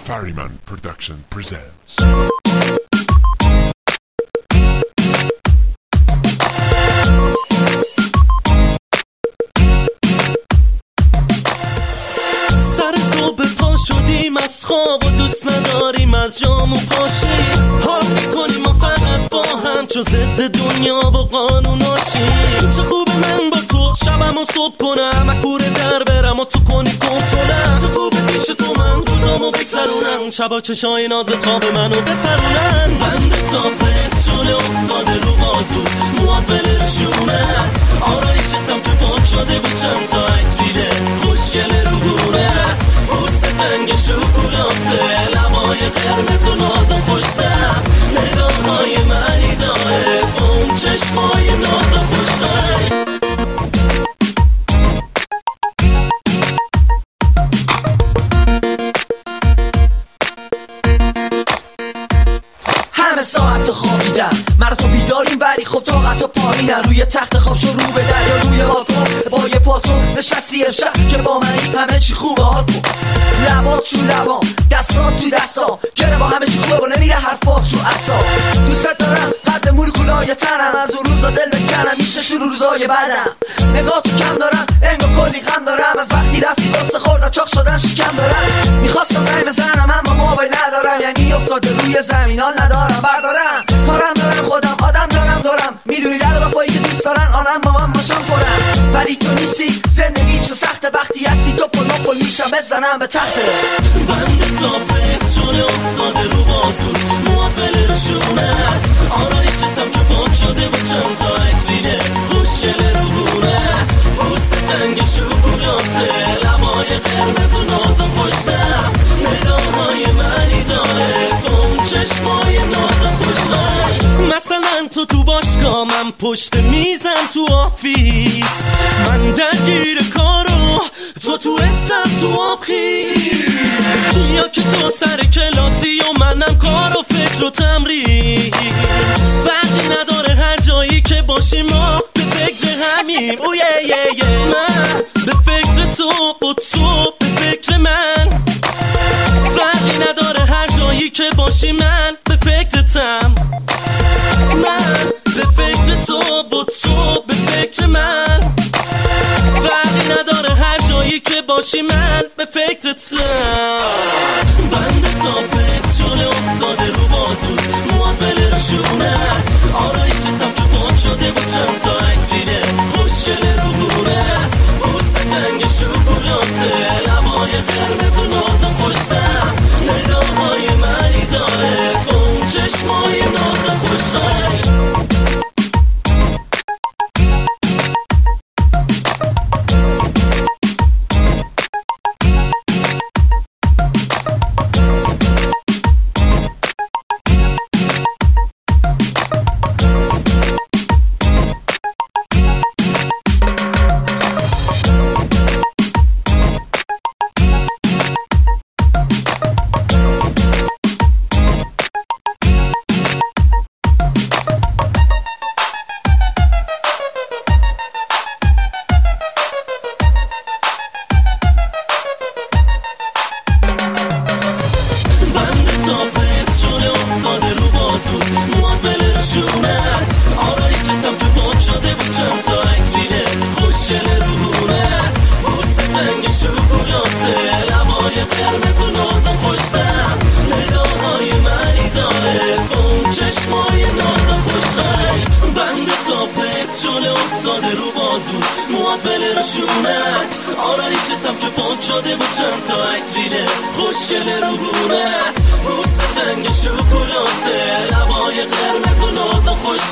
Ferryman Production presents. سر صبح پا شدیم از خواب و دوست نداریم از جامو پاشی. حال میکنیم و فقط با هم چو ضد دنیا و قانوناشیم. چه خوبه من با تو شبم و صبح کنم اکور در برم و تو کنی کنترلم. چه خوبه پیش تو من روزامو بگذرونم شبا چشای ناز خواب منو بپرونن. بند تا پت شله افتاده رو بازو مواد بله رشونت آرایشتم که پاک شده و چند تا اکریله خوشگله رو گونت پوست رنگ شکلاته لبای قرمز و نازم خوشتم نگاه های منی داره اون چشمای نازم خوشتم. همه ساعت خوابیدم مرا تو بیداریم ولی خب طاقت و پایینم. روی تخت خواب شو رو به دریا روی بالکن با یه پاتو نشستی امشب که با منی همه چی خوبه. حال کن لبات تو لبام دستات تو دستام گره با همه چی خوبه و نمیره حرفات تو اصاب. دوست دارم قد مولکولای تنم از اون روزا دل بکنم میشه شروع روزای بعدم. نگاه تو کم دارم انگار کلی غم دارم از وقتی رفتی قصه خوردم چاق شدم شکم دارم. میخواستم زنگ بزنم اما موبایل ندارم یعنی افتاده روی زمین حال ندارم بردارم کارم دارم خودم آدم دارم میدونی در وفایی که دوست دارن آنم با من باشم خورم ولی تو نیستی زندگیم چه سخته وقتی هستی تو پل میشم بزنم به تخته. بند تا پت شله افتاده رو بازو مواد بله رشونت آرایشتم که پاک شده و چند تا اکریله خوشگله رو گونت پوست رنگ شکلاته لبای قرمز و نازم خوشتم نگاه های منی داره اون چشمای نازم خوشتم. مثلا تو باشگاه من پشت میزم تو آفیس من درگیر کارو تو استم تو آبخیز یا که تو سر کلاسی و منم کار و فکر و تمرین فرقی نداره هر جایی که باشیم ما به فکر همیم. من به فکر تو و تو به فکر من فرقی نداره هر جایی که باشی من به فکرتم. من به فکر تو و تو به فکر من فرقی نداره هر جایی که باشی من به فکرتم. بند تا پت شله افتاده رو بازو مواد بله رشونت آرایشتم که پاک شده با چند تا اکریله خوشگله رو گونت پوست رنگ شکلاته لبای قرمز و نازم خوشتم نگاه های منی داره اون چشمای نازم خوشتم. مواد بله رشونت آرایشتم که پاک شده و چند تا اکریله خوشگله رو گونت پوست رنگ شکلاته لبای قرمز و نازم خوشتم نگاه های منی داره اون چشمای نازم خوشتم. بند تا پت شله افتاده رو بازو مواد بله رشونت آرایشتم که پاک شده و چند تا اکریله خوشگله رو گونت پوست رنگ شکلاته لبای قرمز و نازم خوشتم.